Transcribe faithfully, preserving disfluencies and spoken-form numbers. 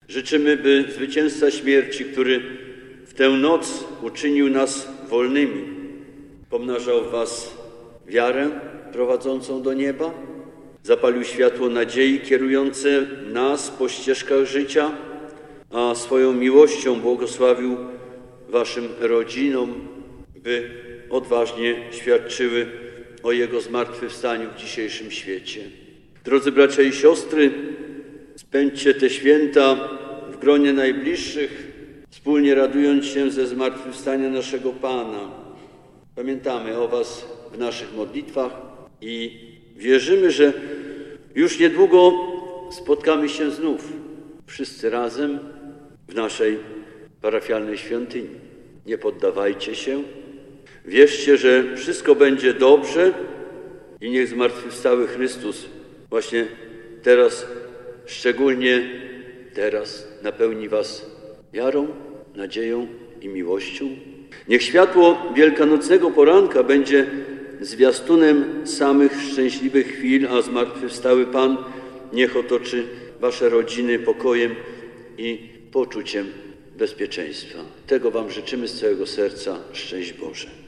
Życzymy, by zwycięzca śmierci, który w tę noc uczynił nas wolnymi, pomnażał w was wiarę prowadzącą do nieba, zapalił światło nadziei kierujące nas po ścieżkach życia, a swoją miłością błogosławił waszym rodzinom, by odważnie świadczyły o Jego zmartwychwstaniu w dzisiejszym świecie. Drodzy bracia i siostry, spędźcie te święta w gronie najbliższych, wspólnie radując się ze zmartwychwstania naszego Pana. Pamiętamy o was w naszych modlitwach i wierzymy, że już niedługo spotkamy się znów, wszyscy razem w naszej parafialnej świątyni. Nie poddawajcie się, wierzcie, że wszystko będzie dobrze i niech zmartwychwstały Chrystus właśnie teraz, szczególnie teraz, napełni was wiarą, nadzieją i miłością. Niech światło wielkanocnego poranka będzie zwiastunem samych szczęśliwych chwil, a zmartwychwstały Pan niech otoczy wasze rodziny pokojem i poczuciem bezpieczeństwa. Tego wam życzymy z całego serca. Szczęść Boże.